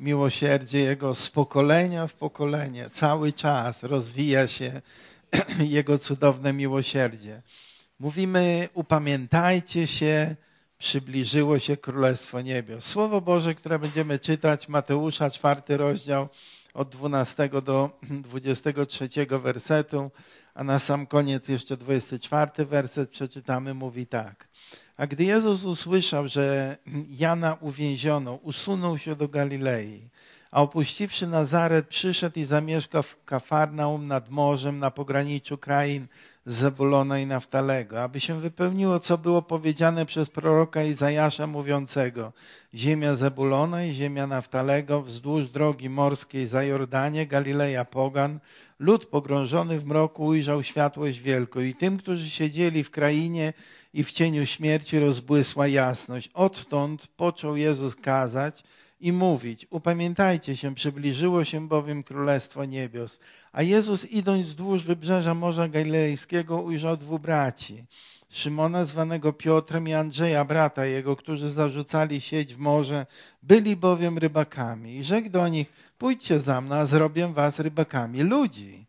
miłosierdzie Jego z pokolenia w pokolenie. Cały czas rozwija się Jego cudowne miłosierdzie. Mówimy, upamiętajcie się, przybliżyło się Królestwo Niebios. Słowo Boże, które będziemy czytać, Mateusza, 4 rozdział, od 12 do 23 wersetu, a na sam koniec jeszcze 24 werset przeczytamy, mówi tak. A gdy Jezus usłyszał, że Jana uwięziono, usunął się do Galilei, a opuściwszy Nazaret, przyszedł i zamieszkał w Kafarnaum nad morzem na pograniczu krain Zebulona i Naftalego, aby się wypełniło, co było powiedziane przez proroka Izajasza mówiącego: ziemia Zebulona i ziemia Naftalego, wzdłuż drogi morskiej za Jordanie, Galileja pogan, lud pogrążony w mroku ujrzał światłość wielką i tym, którzy siedzieli w krainie i w cieniu śmierci, rozbłysła jasność. Odtąd począł Jezus kazać i mówić: upamiętajcie się, przybliżyło się bowiem Królestwo Niebios. A Jezus, idąc wzdłuż wybrzeża Morza Galilejskiego, ujrzał dwóch braci, Szymona zwanego Piotrem i Andrzeja, brata jego, którzy zarzucali sieć w morze, byli bowiem rybakami. I rzekł do nich: pójdźcie za mną, a zrobię was rybakami ludzi.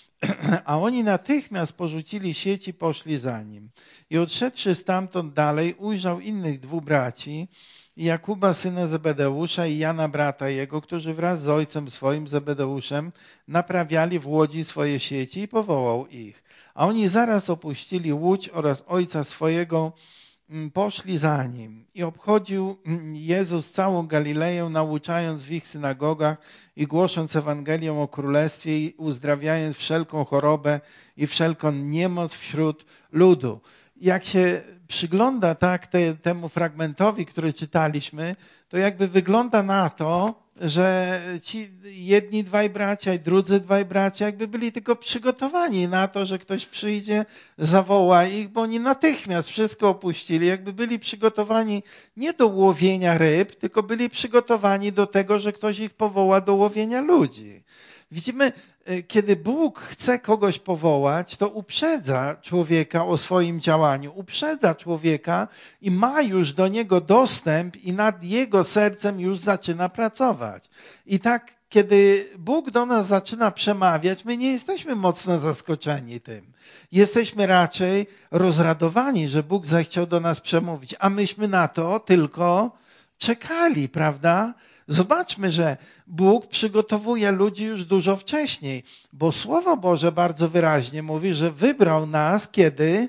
A oni natychmiast porzucili sieć i poszli za nim. I odszedłszy stamtąd dalej, ujrzał innych dwóch braci, Jakuba, syna Zebedeusza, i Jana, brata jego, którzy wraz z ojcem swoim, Zebedeuszem, naprawiali w łodzi swoje sieci, i powołał ich. A oni zaraz opuścili łódź oraz ojca swojego, poszli za nim. I obchodził Jezus całą Galileję, nauczając w ich synagogach i głosząc Ewangelię o Królestwie i uzdrawiając wszelką chorobę i wszelką niemoc wśród ludu. Jak się przygląda tak temu fragmentowi, który czytaliśmy, to jakby wygląda na to, że ci jedni dwaj bracia i drudzy dwaj bracia jakby byli tylko przygotowani na to, że ktoś przyjdzie, zawoła ich, bo oni natychmiast wszystko opuścili, jakby byli przygotowani nie do łowienia ryb, tylko byli przygotowani do tego, że ktoś ich powoła do łowienia ludzi. Widzimy, kiedy Bóg chce kogoś powołać, to uprzedza człowieka o swoim działaniu, uprzedza człowieka i ma już do niego dostęp i nad jego sercem już zaczyna pracować. I tak, kiedy Bóg do nas zaczyna przemawiać, my nie jesteśmy mocno zaskoczeni tym. Jesteśmy raczej rozradowani, że Bóg zechciał do nas przemówić, a myśmy na to tylko czekali, prawda? Zobaczmy, że Bóg przygotowuje ludzi już dużo wcześniej, bo Słowo Boże bardzo wyraźnie mówi, że wybrał nas kiedy?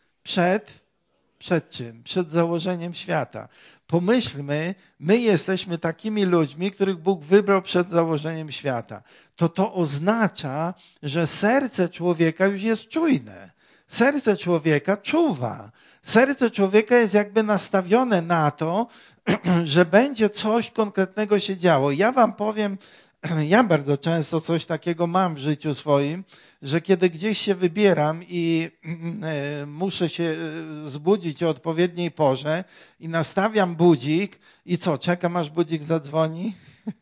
Przed czym? Przed założeniem świata. Pomyślmy, my jesteśmy takimi ludźmi, których Bóg wybrał przed założeniem świata. To oznacza, że serce człowieka już jest czujne. Serce człowieka czuwa. Serce człowieka jest jakby nastawione na to, że będzie coś konkretnego się działo. Ja wam powiem, ja bardzo często coś takiego mam w życiu swoim, że kiedy gdzieś się wybieram i muszę się zbudzić o odpowiedniej porze i nastawiam budzik i co, czekam aż budzik zadzwoni?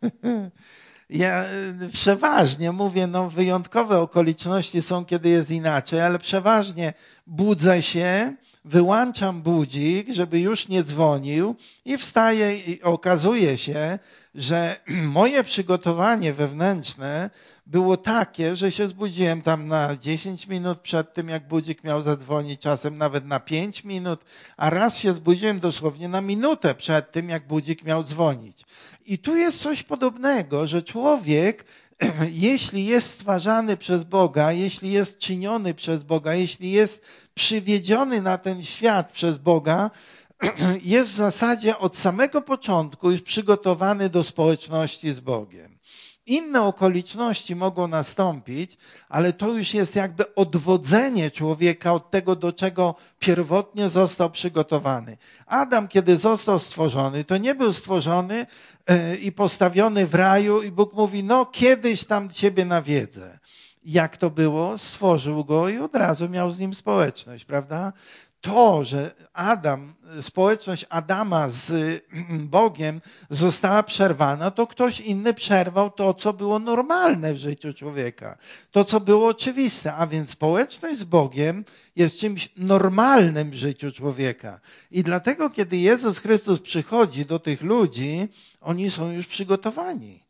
Ja przeważnie mówię, wyjątkowe okoliczności są, kiedy jest inaczej, ale przeważnie budzę się, wyłączam budzik, żeby już nie dzwonił i wstaję i okazuje się, że moje przygotowanie wewnętrzne było takie, że się zbudziłem tam na 10 minut przed tym, jak budzik miał zadzwonić, czasem nawet na 5 minut, a raz się zbudziłem dosłownie na minutę przed tym, jak budzik miał dzwonić. I tu jest coś podobnego, że człowiek, jeśli jest stwarzany przez Boga, jeśli jest czyniony przez Boga, jeśli jest przywiedziony na ten świat przez Boga, jest w zasadzie od samego początku już przygotowany do społeczności z Bogiem. Inne okoliczności mogą nastąpić, ale to już jest jakby odwodzenie człowieka od tego, do czego pierwotnie został przygotowany. Adam, kiedy został stworzony, to nie był stworzony i postawiony w raju i Bóg mówi, kiedyś tam ciebie nawiedzę. Jak to było? Stworzył go i od razu miał z nim społeczność, prawda? to, że społeczność Adama z Bogiem została przerwana, to ktoś inny przerwał to, co było normalne w życiu człowieka. To, co było oczywiste. A więc społeczność z Bogiem jest czymś normalnym w życiu człowieka. I dlatego, kiedy Jezus Chrystus przychodzi do tych ludzi, oni są już przygotowani.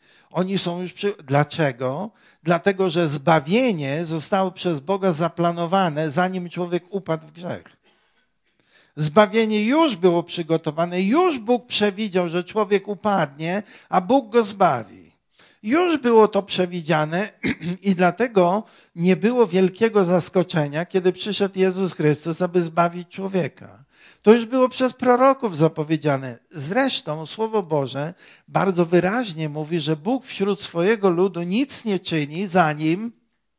Dlaczego? Dlatego, że zbawienie zostało przez Boga zaplanowane, zanim człowiek upadł w grzech. Zbawienie już było przygotowane, już Bóg przewidział, że człowiek upadnie, a Bóg go zbawi. Już było to przewidziane i dlatego nie było wielkiego zaskoczenia, kiedy przyszedł Jezus Chrystus, aby zbawić człowieka. To już było przez proroków zapowiedziane. Zresztą Słowo Boże bardzo wyraźnie mówi, że Bóg wśród swojego ludu nic nie czyni, zanim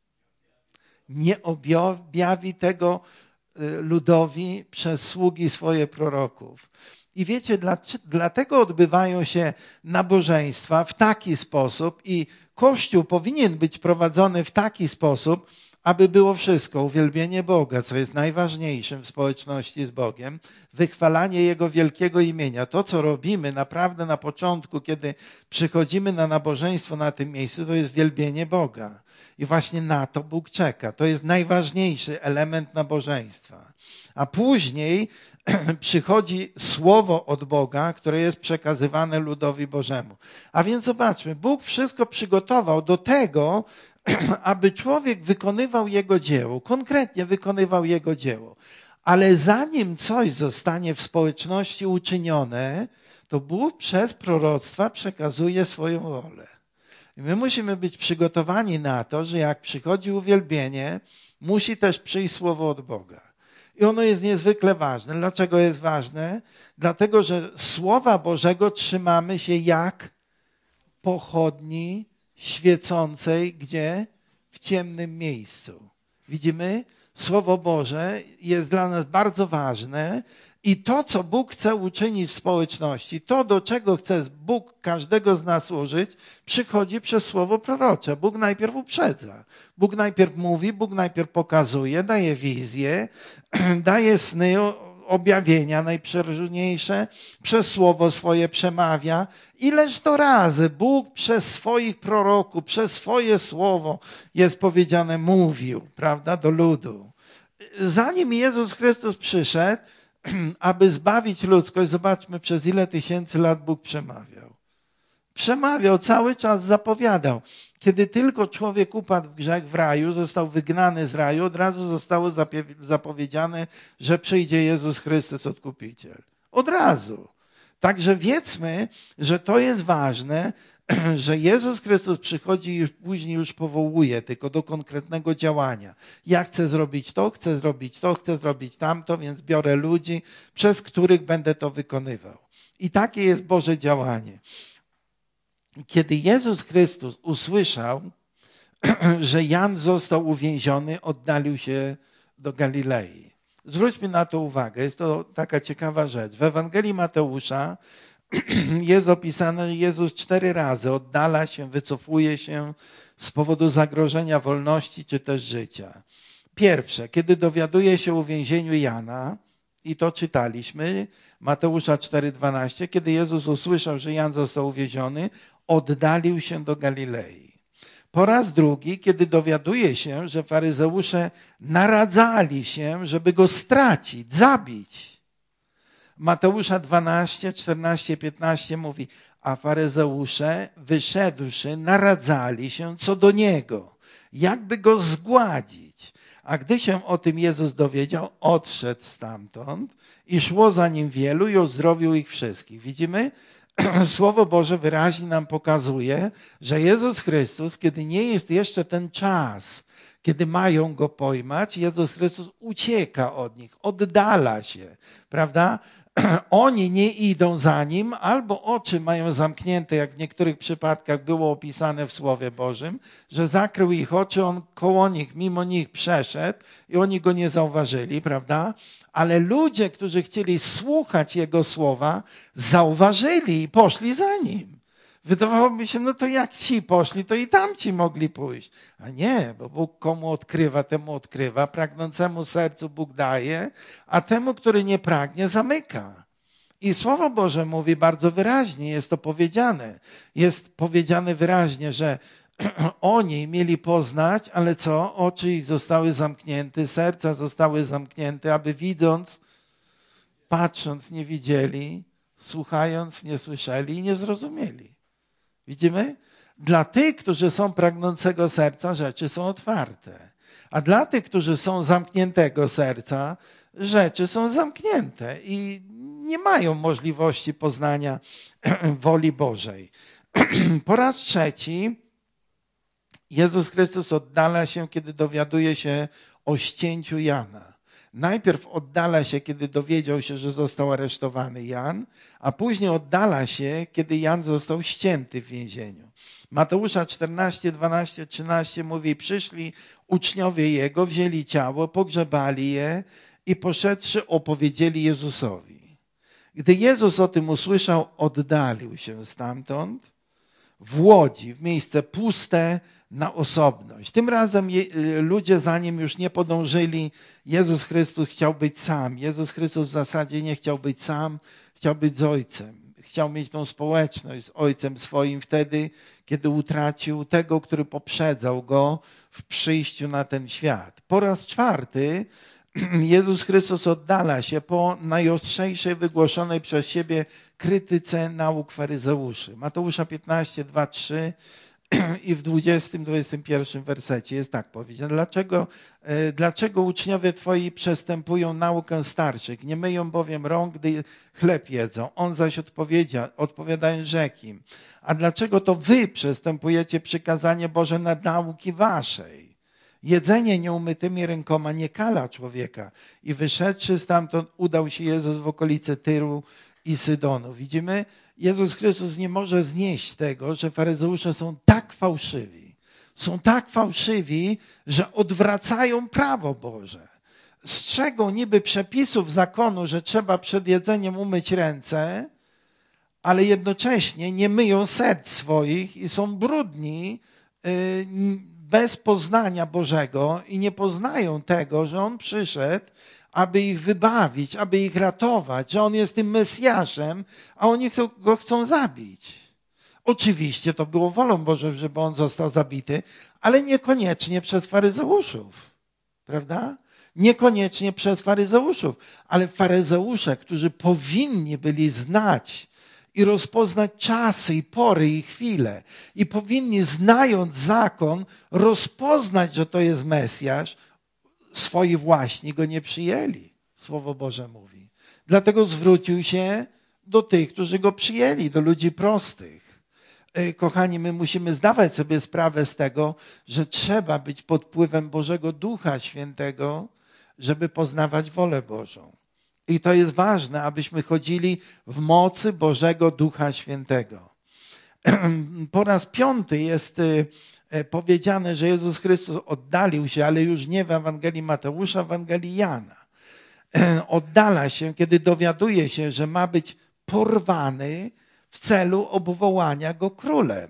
nie objawi tego ludowi przez sługi swoje proroków. I wiecie, dlatego odbywają się nabożeństwa w taki sposób i Kościół powinien być prowadzony w taki sposób, aby było wszystko. Uwielbienie Boga, co jest najważniejszym w społeczności z Bogiem, wychwalanie Jego wielkiego imienia. To, co robimy naprawdę na początku, kiedy przychodzimy na nabożeństwo na tym miejscu, to jest wielbienie Boga. I właśnie na to Bóg czeka. To jest najważniejszy element nabożeństwa. A później przychodzi słowo od Boga, które jest przekazywane ludowi Bożemu. A więc zobaczmy, Bóg wszystko przygotował do tego, aby człowiek wykonywał Jego dzieło, konkretnie wykonywał Jego dzieło. Ale zanim coś zostanie w społeczności uczynione, to Bóg przez proroctwa przekazuje swoją wolę. I my musimy być przygotowani na to, że jak przychodzi uwielbienie, musi też przyjść słowo od Boga. I ono jest niezwykle ważne. Dlaczego jest ważne? Dlatego, że Słowa Bożego trzymamy się jak pochodni świecącej, gdzie? W ciemnym miejscu. Widzimy? Słowo Boże jest dla nas bardzo ważne i to, co Bóg chce uczynić w społeczności, to, do czego chce Bóg każdego z nas użyć, przychodzi przez słowo prorocze. Bóg najpierw uprzedza. Bóg najpierw mówi, Bóg najpierw pokazuje, daje wizję, daje sny, objawienia najprzeróżniejsze, przez słowo swoje przemawia. Ileż to razy Bóg przez swoich proroków, przez swoje słowo jest powiedziane, mówił, prawda, do ludu. Zanim Jezus Chrystus przyszedł, aby zbawić ludzkość, zobaczmy, przez ile tysięcy lat Bóg przemawiał. Przemawiał, cały czas zapowiadał. Kiedy tylko człowiek upadł w grzech w raju, został wygnany z raju, od razu zostało zapowiedziane, że przyjdzie Jezus Chrystus, Odkupiciel. Od razu. Także wiedzmy, że to jest ważne, że Jezus Chrystus przychodzi i później już powołuje tylko do konkretnego działania. Ja chcę zrobić to, chcę zrobić to, chcę zrobić tamto, więc biorę ludzi, przez których będę to wykonywał. I takie jest Boże działanie. Kiedy Jezus Chrystus usłyszał, że Jan został uwięziony, oddalił się do Galilei. Zwróćmy na to uwagę, jest to taka ciekawa rzecz. W Ewangelii Mateusza jest opisane, że Jezus 4 razy oddala się, wycofuje się z powodu zagrożenia wolności czy też życia. Pierwsze, kiedy dowiaduje się o uwięzieniu Jana, i to czytaliśmy, Mateusza 4,12, kiedy Jezus usłyszał, że Jan został uwieziony, oddalił się do Galilei. Po raz drugi, kiedy dowiaduje się, że faryzeusze naradzali się, żeby go stracić, zabić. Mateusza 12, 14, 15 mówi, a faryzeusze wyszedłszy naradzali się co do niego, jakby go zgładzić. A gdy się o tym Jezus dowiedział, odszedł stamtąd i szło za nim wielu i uzdrowił ich wszystkich. Widzimy? Słowo Boże wyraźnie nam pokazuje, że Jezus Chrystus, kiedy nie jest jeszcze ten czas, kiedy mają go pojmać, Jezus Chrystus ucieka od nich, oddala się, prawda? Oni nie idą za nim, albo oczy mają zamknięte, jak w niektórych przypadkach było opisane w Słowie Bożym, że zakrył ich oczy, on koło nich, mimo nich przeszedł i oni go nie zauważyli, prawda? Ale ludzie, którzy chcieli słuchać jego słowa, zauważyli i poszli za nim. Wydawałoby się, no to jak ci poszli, to i tamci mogli pójść. A nie, bo Bóg komu odkrywa, temu odkrywa. Pragnącemu sercu Bóg daje, a temu, który nie pragnie, zamyka. I Słowo Boże mówi bardzo wyraźnie, jest to powiedziane. Jest powiedziane wyraźnie, że oni mieli poznać, ale co? Oczy ich zostały zamknięte, serca zostały zamknięte, aby widząc, patrząc nie widzieli, słuchając nie słyszeli i nie zrozumieli. Widzimy? Dla tych, którzy są pragnącego serca, rzeczy są otwarte. A dla tych, którzy są zamkniętego serca, rzeczy są zamknięte i nie mają możliwości poznania woli Bożej. Po raz trzeci Jezus Chrystus oddala się, kiedy dowiaduje się o ścięciu Jana. Najpierw oddala się, kiedy dowiedział się, że został aresztowany Jan, a później oddala się, kiedy Jan został ścięty w więzieniu. Mateusza 14, 12, 13 mówi, przyszli uczniowie Jego, wzięli ciało, pogrzebali je i poszedłszy opowiedzieli Jezusowi. Gdy Jezus o tym usłyszał, oddalił się stamtąd w łodzi, w miejsce puste, na osobność. Tym razem ludzie za Nim już nie podążyli. Jezus Chrystus chciał być sam. Jezus Chrystus w zasadzie nie chciał być sam, chciał być z Ojcem. Chciał mieć tą społeczność z Ojcem swoim wtedy, kiedy utracił tego, który poprzedzał Go w przyjściu na ten świat. Po raz czwarty Jezus Chrystus oddala się po najostrzejszej wygłoszonej przez siebie krytyce nauk faryzeuszy. Mateusza 15, 2, 3 i w 20-21 wersecie jest tak powiedziane. Dlaczego uczniowie Twoi przestępują naukę starszych? Nie myją bowiem rąk, gdy chleb jedzą. On zaś odpowiadając rzekł im. A dlaczego to wy przestępujecie przykazanie Boże nad nauki waszej? Jedzenie nieumytymi rękoma nie kala człowieka. I wyszedłszy stamtąd, udał się Jezus w okolice Tyru i Sydonu. Widzimy? Jezus Chrystus nie może znieść tego, że faryzeusze są tak fałszywi, że odwracają prawo Boże. Strzegą niby przepisów zakonu, że trzeba przed jedzeniem umyć ręce, ale jednocześnie nie myją serc swoich i są brudni bez poznania Bożego i nie poznają tego, że On przyszedł, aby ich wybawić, aby ich ratować, że On jest tym Mesjaszem, a oni Go chcą zabić. Oczywiście to było wolą Bożą, żeby On został zabity, ale niekoniecznie przez faryzeuszów. Prawda? Niekoniecznie przez faryzeuszów, ale faryzeusze, którzy powinni byli znać i rozpoznać czasy i pory i chwile i powinni, znając zakon, rozpoznać, że to jest Mesjasz, swoi właśnie go nie przyjęli. Słowo Boże mówi. Dlatego zwrócił się do tych, którzy go przyjęli, do ludzi prostych. Kochani, my musimy zdawać sobie sprawę z tego, że trzeba być pod wpływem Bożego Ducha Świętego, żeby poznawać wolę Bożą. I to jest ważne, abyśmy chodzili w mocy Bożego Ducha Świętego. Po raz piąty jest powiedziane, że Jezus Chrystus oddalił się, ale już nie w Ewangelii Mateusza, w Ewangelii Jana. Oddala się, kiedy dowiaduje się, że ma być porwany w celu obwołania go królem.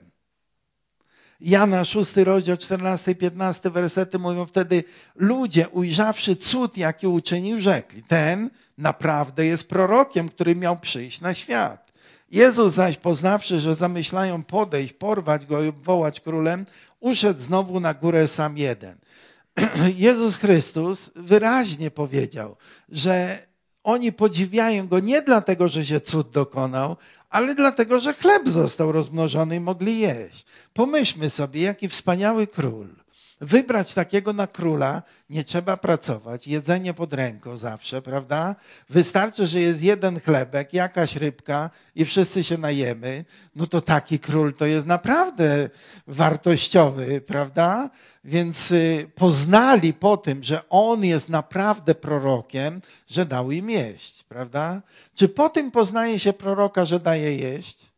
Jana 6 rozdział 14 i 15 wersety mówią wtedy, ludzie ujrzawszy cud, jaki uczynił, rzekli, ten naprawdę jest prorokiem, który miał przyjść na świat. Jezus zaś poznawszy, że zamyślają podejść, porwać go i obwołać królem, uszedł znowu na górę sam jeden. Jezus Chrystus wyraźnie powiedział, że oni podziwiają go nie dlatego, że się cud dokonał, ale dlatego, że chleb został rozmnożony i mogli jeść. Pomyślmy sobie, jaki wspaniały król. Wybrać takiego na króla nie trzeba pracować, jedzenie pod ręką zawsze, prawda? Wystarczy, że jest jeden chlebek, jakaś rybka i wszyscy się najemy. No to taki król to jest naprawdę wartościowy, prawda? Więc poznali po tym, że on jest naprawdę prorokiem, że dał im jeść, prawda? Czy po tym poznaje się proroka, że daje jeść?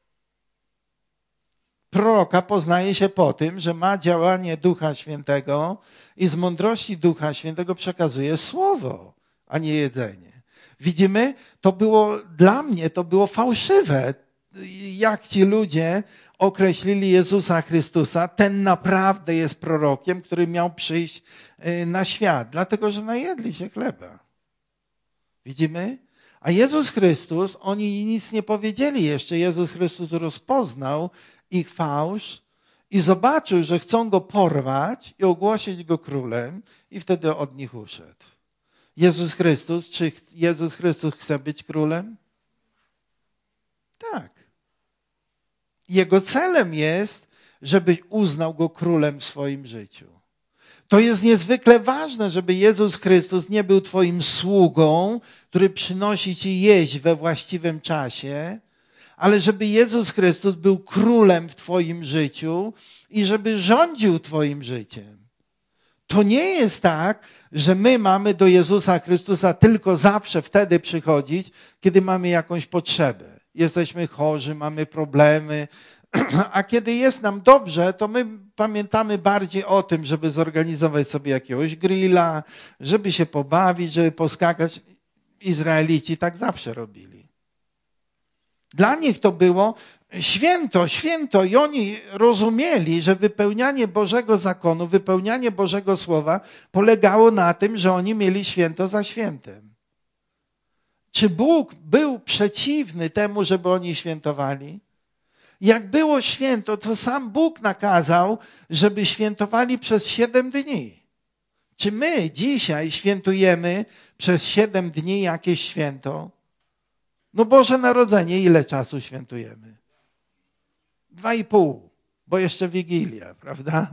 Proroka poznaje się po tym, że ma działanie Ducha Świętego i z mądrości Ducha Świętego przekazuje słowo, a nie jedzenie. Widzimy, dla mnie to było fałszywe. jak ci ludzie określili Jezusa Chrystusa, ten naprawdę jest prorokiem, który miał przyjść na świat, dlatego że najedli się chleba. Widzimy? A Jezus Chrystus, oni nic nie powiedzieli jeszcze. Jezus Chrystus rozpoznał ich fałsz i zobaczył, że chcą go porwać i ogłosić go królem i wtedy od nich uszedł. Czy Jezus Chrystus chce być królem? Tak. Jego celem jest, żebyś uznał go królem w swoim życiu. To jest niezwykle ważne, żeby Jezus Chrystus nie był twoim sługą, który przynosi ci jeść we właściwym czasie, ale żeby Jezus Chrystus był królem w twoim życiu i żeby rządził twoim życiem. To nie jest tak, że my mamy do Jezusa Chrystusa tylko zawsze wtedy przychodzić, kiedy mamy jakąś potrzebę. Jesteśmy chorzy, mamy problemy, a kiedy jest nam dobrze, to my pamiętamy bardziej o tym, żeby zorganizować sobie jakiegoś grilla, żeby się pobawić, żeby poskakać. Izraelici tak zawsze robili. Dla nich to było święto i oni rozumieli, że wypełnianie Bożego zakonu, wypełnianie Bożego Słowa polegało na tym, że oni mieli święto za świętem. Czy Bóg był przeciwny temu, żeby oni świętowali? Jak było święto, to sam Bóg nakazał, żeby świętowali przez 7 dni. Czy my dzisiaj świętujemy przez 7 dni jakieś święto? No Boże Narodzenie, ile czasu świętujemy? 2,5, bo jeszcze Wigilia, prawda?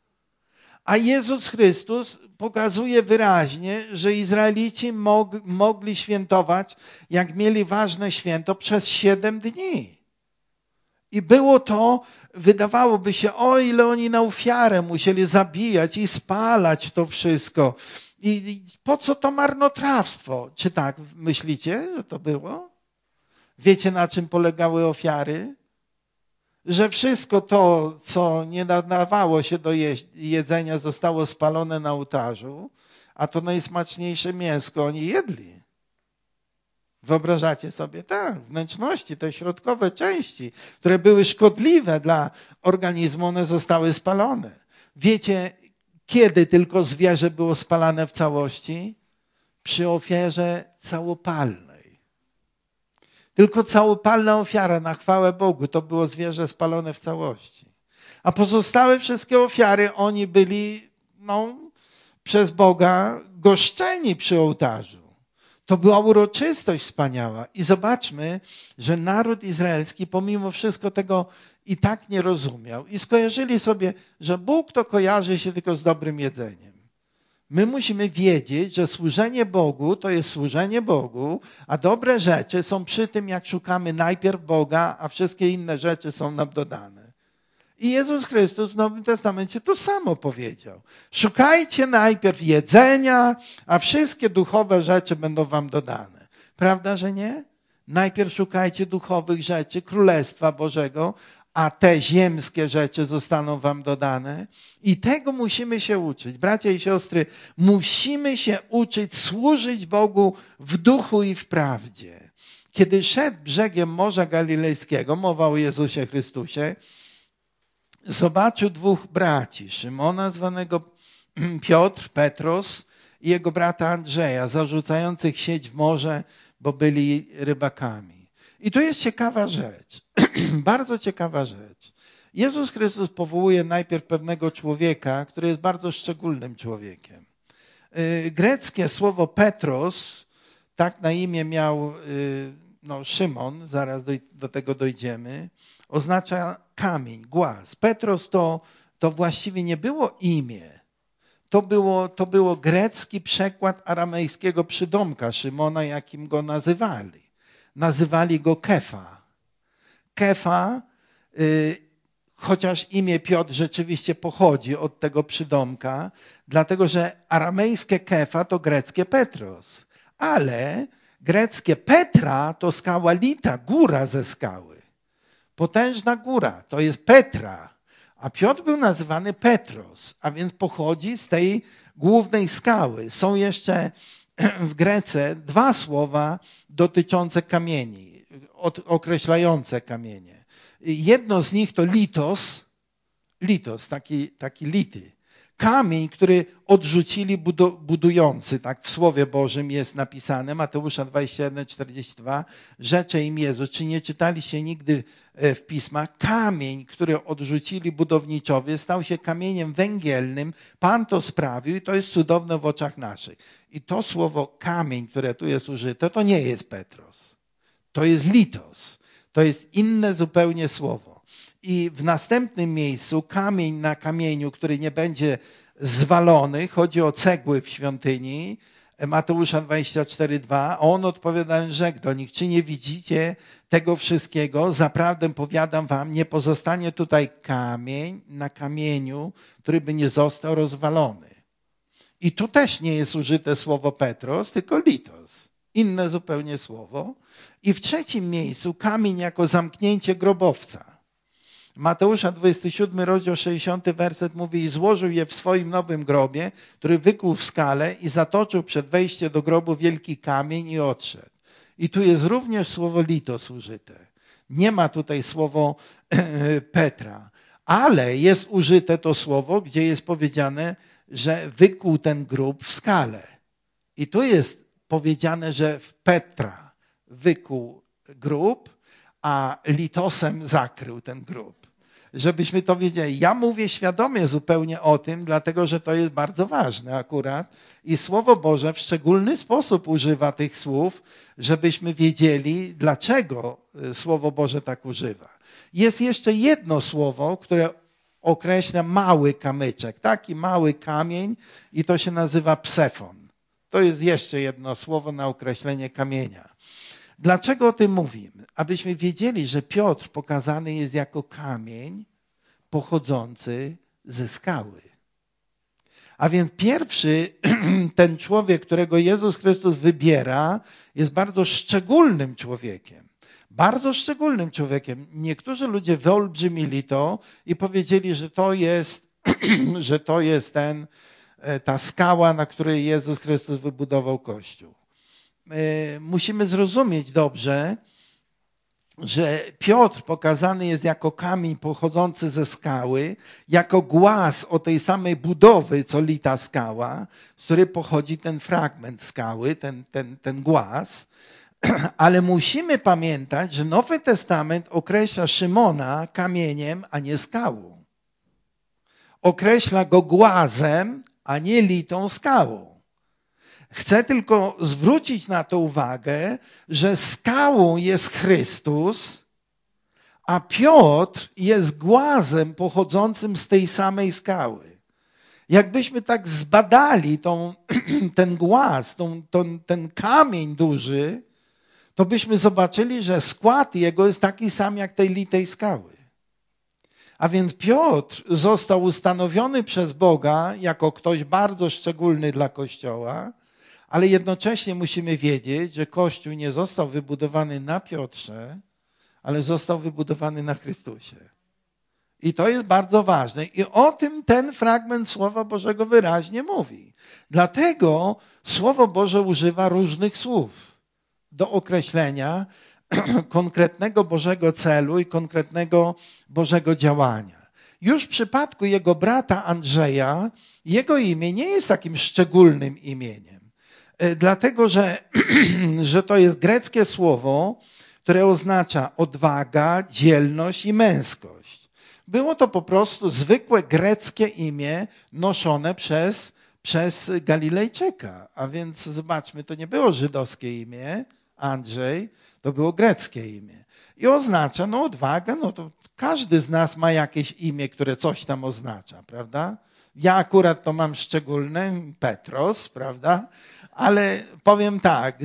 A Jezus Chrystus pokazuje wyraźnie, że Izraelici mogli świętować, jak mieli ważne święto, przez 7 dni. I było to, wydawałoby się, o ile oni na ofiarę musieli zabijać i spalać to wszystko. I po co to marnotrawstwo? Czy tak myślicie, że to było? Wiecie, na czym polegały ofiary? Że wszystko to, co nie nadawało się do jedzenia, zostało spalone na ołtarzu, a to najsmaczniejsze mięsko oni jedli. Wyobrażacie sobie? Tak, wnętrzności, te środkowe części, które były szkodliwe dla organizmu, one zostały spalone. Wiecie, kiedy tylko zwierzę było spalane w całości? Przy ofierze całopalnej. Tylko całopalna ofiara na chwałę Bogu to było zwierzę spalone w całości. A pozostałe wszystkie ofiary, oni byli przez Boga goszczeni przy ołtarzu. To była uroczystość wspaniała. I zobaczmy, że naród izraelski pomimo wszystko tego i tak nie rozumiał. I skojarzyli sobie, że Bóg to kojarzy się tylko z dobrym jedzeniem. My musimy wiedzieć, że służenie Bogu to jest służenie Bogu, a dobre rzeczy są przy tym, jak szukamy najpierw Boga, a wszystkie inne rzeczy są nam dodane. I Jezus Chrystus w Nowym Testamencie to samo powiedział. Szukajcie najpierw jedzenia, a wszystkie duchowe rzeczy będą wam dodane. Prawda, że nie? Najpierw szukajcie duchowych rzeczy, Królestwa Bożego, a te ziemskie rzeczy zostaną wam dodane. I tego musimy się uczyć. Bracia i siostry, musimy się uczyć służyć Bogu w duchu i w prawdzie. Kiedy szedł brzegiem Morza Galilejskiego, mowa o Jezusie Chrystusie, zobaczył 2 braci, Szymona zwanego Piotr, Petros i jego brata Andrzeja, zarzucających sieć w morze, bo byli rybakami. I tu jest ciekawa rzecz, bardzo ciekawa rzecz. Jezus Chrystus powołuje najpierw pewnego człowieka, który jest bardzo szczególnym człowiekiem. Greckie słowo Petros, tak na imię miał Szymon, zaraz do tego dojdziemy, oznacza kamień, głaz. Petros to właściwie nie było imię. To było grecki przekład aramejskiego przydomka Szymona, jakim go nazywali. Nazywali go Kefa. Kefa, chociaż imię Piotr rzeczywiście pochodzi od tego przydomka, dlatego że aramejskie Kefa to greckie Petros. Ale greckie Petra to skała Lita, góra ze skały. Potężna góra, to jest Petra. A Piotr był nazywany Petros, a więc pochodzi z tej głównej skały. Są jeszcze w Grece 2 słowa dotyczące kamieni. określające kamienie. Jedno z nich to litos, taki lity. Kamień, który odrzucili budujący, tak w Słowie Bożym jest napisane, Mateusza 21:42, rzecze im Jezus. Czy nie czytaliście nigdy w pismach? Kamień, który odrzucili budowniczowie, stał się kamieniem węgielnym. Pan to sprawił i to jest cudowne w oczach naszych. I to słowo kamień, które tu jest użyte, to nie jest Petros. To jest litos. To jest inne zupełnie słowo. I w następnym miejscu kamień na kamieniu, który nie będzie zwalony, chodzi o cegły w świątyni, Mateusza 24:2, on odpowiadając rzekł do nich, czy nie widzicie tego wszystkiego? Zaprawdę powiadam wam, nie pozostanie tutaj kamień na kamieniu, który by nie został rozwalony. I tu też nie jest użyte słowo Petros, tylko litos. Inne zupełnie słowo. I w trzecim miejscu kamień jako zamknięcie grobowca. Mateusza 27, rozdział 60, werset mówi i złożył je w swoim nowym grobie, który wykuł w skale i zatoczył przed wejściem do grobu wielki kamień i odszedł. I tu jest również słowo litos użyte. Nie ma tutaj słowo Petra, ale jest użyte to słowo, gdzie jest powiedziane, że wykuł ten grób w skale. I tu jest powiedziane, że w Petra wykuł grób, a litosem zakrył ten grób. Żebyśmy to wiedzieli. Ja mówię świadomie zupełnie o tym, dlatego że to jest bardzo ważne akurat. I Słowo Boże w szczególny sposób używa tych słów, żebyśmy wiedzieli, dlaczego Słowo Boże tak używa. Jest jeszcze jedno słowo, które określa mały kamyczek, taki mały kamień i to się nazywa psefon. To jest jeszcze jedno słowo na określenie kamienia. Dlaczego o tym mówimy? Abyśmy wiedzieli, że Piotr pokazany jest jako kamień pochodzący ze skały. A więc pierwszy, ten człowiek, którego Jezus Chrystus wybiera, jest bardzo szczególnym człowiekiem. Bardzo szczególnym człowiekiem. Niektórzy ludzie wyolbrzymili to i powiedzieli, że to jest ta skała, na której Jezus Chrystus wybudował Kościół. Musimy zrozumieć dobrze, że Piotr pokazany jest jako kamień pochodzący ze skały, jako głaz o tej samej budowy, co lita skała, z której pochodzi ten fragment skały, ten głaz. Ale musimy pamiętać, że Nowy Testament określa Szymona kamieniem, a nie skałą. Określa go głazem, a nie litą skałą. Chcę tylko zwrócić na to uwagę, że skałą jest Chrystus, a Piotr jest głazem pochodzącym z tej samej skały. Jakbyśmy tak zbadali ten głaz, ten kamień duży, to byśmy zobaczyli, że skład jego jest taki sam jak tej litej skały. A więc Piotr został ustanowiony przez Boga jako ktoś bardzo szczególny dla Kościoła, ale jednocześnie musimy wiedzieć, że Kościół nie został wybudowany na Piotrze, ale został wybudowany na Chrystusie. I to jest bardzo ważne. I o tym ten fragment Słowa Bożego wyraźnie mówi. Dlatego Słowo Boże używa różnych słów do określenia konkretnego Bożego celu i konkretnego Bożego działania. Już w przypadku jego brata Andrzeja, jego imię nie jest takim szczególnym imieniem. Dlatego, że to jest greckie słowo, które oznacza odwaga, dzielność i męskość. Było to po prostu zwykłe greckie imię noszone przez Galilejczyka. A więc zobaczmy, to nie było żydowskie imię, Andrzej, to było greckie imię. I oznacza, odwagę, to każdy z nas ma jakieś imię, które coś tam oznacza, prawda? Ja akurat to mam szczególne, Petros, prawda? Ale powiem tak,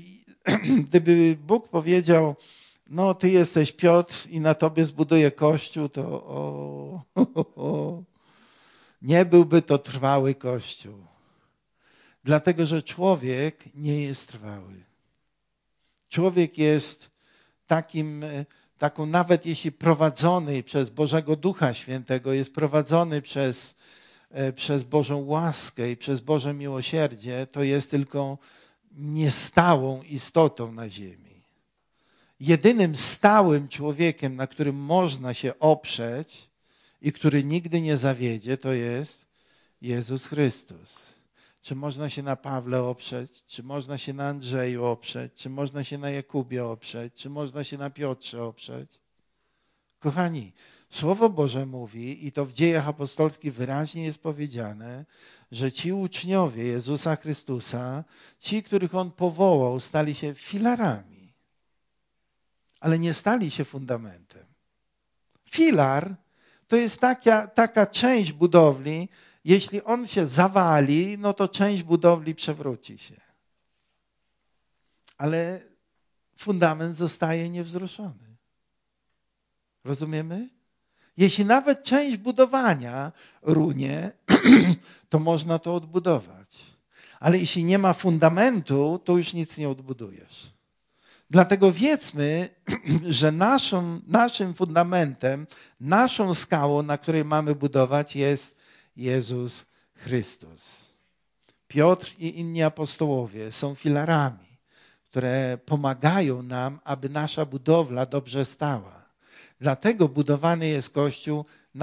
gdyby Bóg powiedział, ty jesteś Piotr i na tobie zbuduję Kościół, to nie byłby to trwały Kościół. Dlatego, że człowiek nie jest trwały. Człowiek jest taką, nawet jeśli prowadzony przez Bożego Ducha Świętego, jest prowadzony przez Bożą łaskę i przez Boże miłosierdzie, to jest tylko niestałą istotą na ziemi. Jedynym stałym człowiekiem, na którym można się oprzeć i który nigdy nie zawiedzie, to jest Jezus Chrystus. Czy można się na Pawle oprzeć? Czy można się na Andrzeju oprzeć? Czy można się na Jakubie oprzeć? Czy można się na Piotrze oprzeć? Kochani, Słowo Boże mówi, i to w Dziejach Apostolskich wyraźnie jest powiedziane, że ci uczniowie Jezusa Chrystusa, ci, których On powołał, stali się filarami, ale nie stali się fundamentem. Filar to jest taka część budowli, jeśli on się zawali, no to część budowli przewróci się. Ale fundament zostaje niewzruszony. Rozumiemy? Jeśli nawet część budowania runie, to można to odbudować. Ale jeśli nie ma fundamentu, to już nic nie odbudujesz. Dlatego wiedzmy, że naszym fundamentem, naszą skałą, na której mamy budować, jest Jezus Chrystus. Piotr i inni apostołowie są filarami, które pomagają nam, aby nasza budowla dobrze stała. Dlatego budowany jest Kościół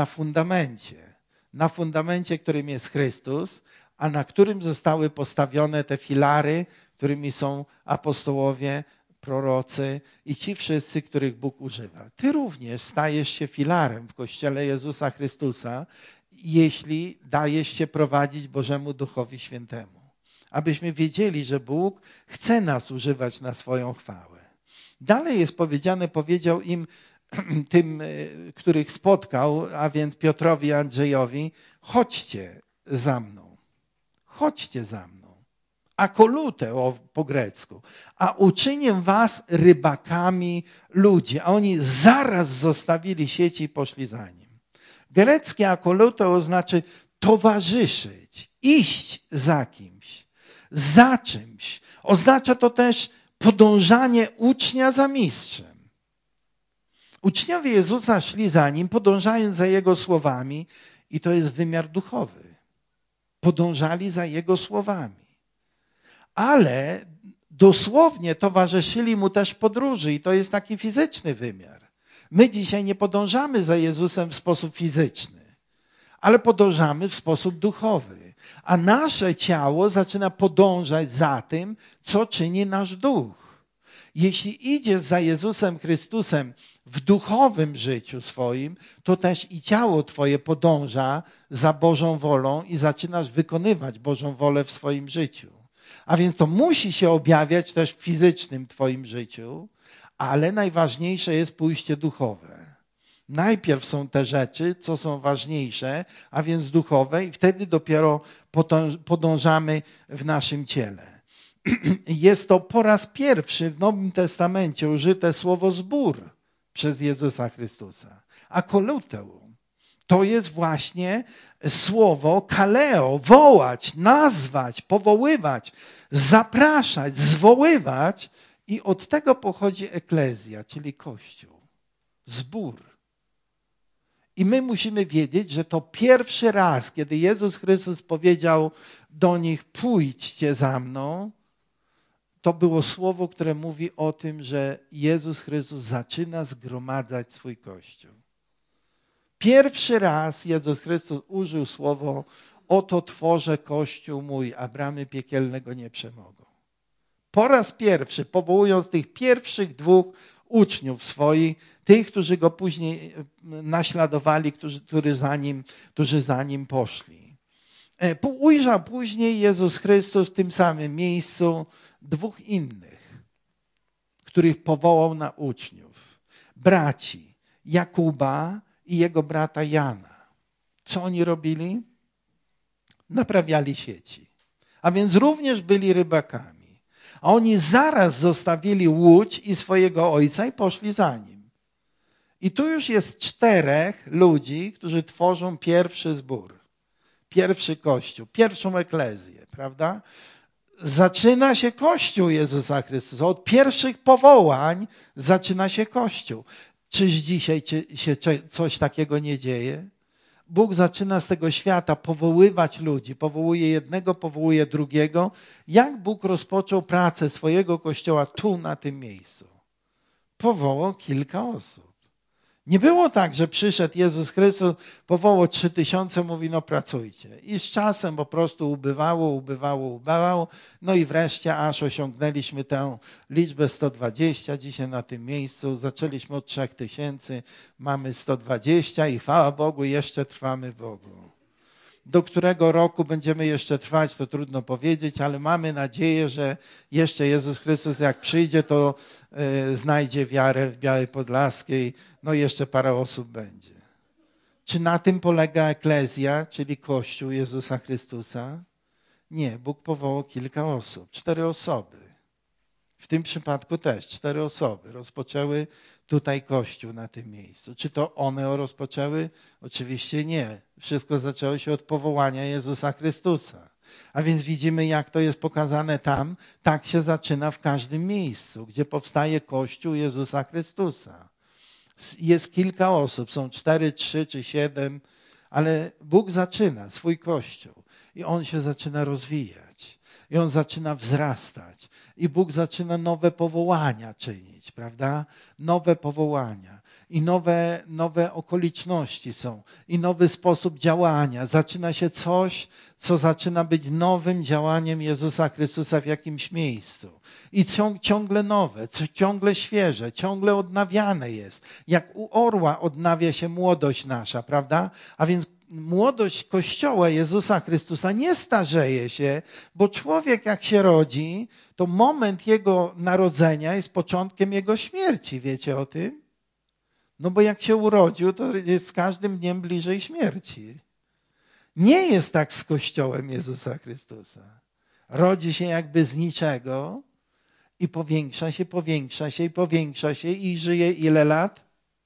na fundamencie, którym jest Chrystus, a na którym zostały postawione te filary, którymi są apostołowie, prorocy i ci wszyscy, których Bóg używa. Ty również stajesz się filarem w Kościele Jezusa Chrystusa, jeśli dajesz się prowadzić Bożemu Duchowi Świętemu. Abyśmy wiedzieli, że Bóg chce nas używać na swoją chwałę. Dalej jest powiedziane, powiedział im, tym, których spotkał, a więc Piotrowi i Andrzejowi, chodźcie za mną. Chodźcie za mną. Akolute po grecku. A uczynię was rybakami ludzi. A oni zaraz zostawili sieci i poszli za nim. Greckie akolute oznacza towarzyszyć, iść za kimś, za czymś. Oznacza to też podążanie ucznia za mistrzem. Uczniowie Jezusa szli za Nim, podążając za Jego słowami i to jest wymiar duchowy. Podążali za Jego słowami. Ale dosłownie towarzyszyli Mu też podróży i to jest taki fizyczny wymiar. My dzisiaj nie podążamy za Jezusem w sposób fizyczny, ale podążamy w sposób duchowy. A nasze ciało zaczyna podążać za tym, co czyni nasz duch. Jeśli idziesz za Jezusem Chrystusem w duchowym życiu swoim, to też i ciało twoje podąża za Bożą wolą i zaczynasz wykonywać Bożą wolę w swoim życiu. A więc to musi się objawiać też w fizycznym twoim życiu, ale najważniejsze jest pójście duchowe. Najpierw są te rzeczy, co są ważniejsze, a więc duchowe i wtedy dopiero podążamy w naszym ciele. Jest to po raz pierwszy w Nowym Testamencie użyte słowo zbór przez Jezusa Chrystusa. Akoluteu to jest właśnie słowo kaleo, wołać, nazwać, powoływać, zapraszać, zwoływać i od tego pochodzi eklezja, czyli Kościół, zbór. I my musimy wiedzieć, że to pierwszy raz, kiedy Jezus Chrystus powiedział do nich, pójdźcie za mną, to było słowo, które mówi o tym, że Jezus Chrystus zaczyna zgromadzać swój Kościół. Pierwszy raz Jezus Chrystus użył słowo, oto tworzę Kościół mój, a bramy piekielne go nie przemogą. Po raz pierwszy, powołując tych pierwszych dwóch uczniów swoich, tych, którzy go później naśladowali, którzy za nim poszli. Ujrzał później Jezus Chrystus w tym samym miejscu dwóch innych, których powołał na uczniów. Braci Jakuba i jego brata Jana. Co oni robili? Naprawiali sieci. A więc również byli rybakami. A oni zaraz zostawili łódź i swojego ojca i poszli za nim. I tu już jest 4 ludzi, którzy tworzą pierwszy zbór, pierwszy kościół, pierwszą eklezję, prawda? Zaczyna się Kościół Jezusa Chrystusa. Od pierwszych powołań zaczyna się Kościół. Czyż dzisiaj się coś takiego nie dzieje? Bóg zaczyna z tego świata powoływać ludzi. Powołuje jednego, powołuje drugiego. Jak Bóg rozpoczął pracę swojego Kościoła tu, na tym miejscu? powołał kilka osób. Nie było tak, że przyszedł Jezus Chrystus, powołał 3000, mówi no pracujcie. I z czasem po prostu ubywało. No i wreszcie aż osiągnęliśmy tę liczbę 120 dzisiaj na tym miejscu. Zaczęliśmy od 3000, mamy 120 i chwała Bogu, jeszcze trwamy w Bogu. Do którego roku będziemy jeszcze trwać, to trudno powiedzieć, ale mamy nadzieję, że jeszcze Jezus Chrystus jak przyjdzie, to znajdzie wiarę w Białej Podlaskiej, no i jeszcze parę osób będzie. Czy na tym polega eklezja, czyli Kościół Jezusa Chrystusa? Nie, Bóg powołał kilka osób, 4 osoby. W tym przypadku też 4 osoby rozpoczęły tutaj Kościół na tym miejscu. Czy to one rozpoczęły? Oczywiście nie. Wszystko zaczęło się od powołania Jezusa Chrystusa. A więc widzimy, jak to jest pokazane tam. Tak się zaczyna w każdym miejscu, gdzie powstaje Kościół Jezusa Chrystusa. Jest kilka osób, są 4, 3 czy 7, ale Bóg zaczyna swój Kościół i on się zaczyna rozwijać. I on zaczyna wzrastać. I Bóg zaczyna nowe powołania czynić, prawda? Nowe powołania. I nowe okoliczności są. I nowy sposób działania. Zaczyna się coś, co zaczyna być nowym działaniem Jezusa Chrystusa w jakimś miejscu. I ciągle nowe, ciągle świeże, ciągle odnawiane jest. Jak u orła odnawia się młodość nasza, prawda? A więc młodość Kościoła Jezusa Chrystusa nie starzeje się, bo człowiek jak się rodzi, to moment jego narodzenia jest początkiem jego śmierci. Wiecie o tym? No bo jak się urodził, to jest z każdym dniem bliżej śmierci. Nie jest tak z Kościołem Jezusa Chrystusa. Rodzi się jakby z niczego i powiększa się i żyje ile lat?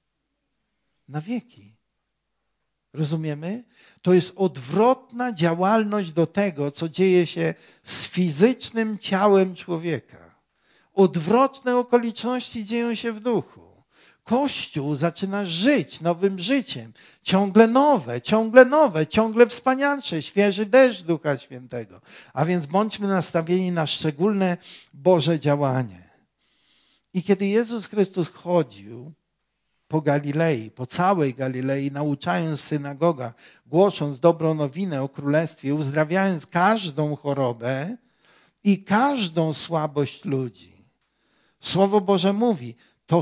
Na wieki. Rozumiemy? To jest odwrotna działalność do tego, co dzieje się z fizycznym ciałem człowieka. Odwrotne okoliczności dzieją się w duchu. Kościół zaczyna żyć nowym życiem. Ciągle nowe, ciągle wspanialsze, świeży deszcz Ducha Świętego. A więc bądźmy nastawieni na szczególne Boże działanie. I kiedy Jezus Chrystus chodził po Galilei, po całej Galilei, nauczając w synagogach, głosząc dobrą nowinę o Królestwie, uzdrawiając każdą chorobę i każdą słabość ludzi. Słowo Boże mówi,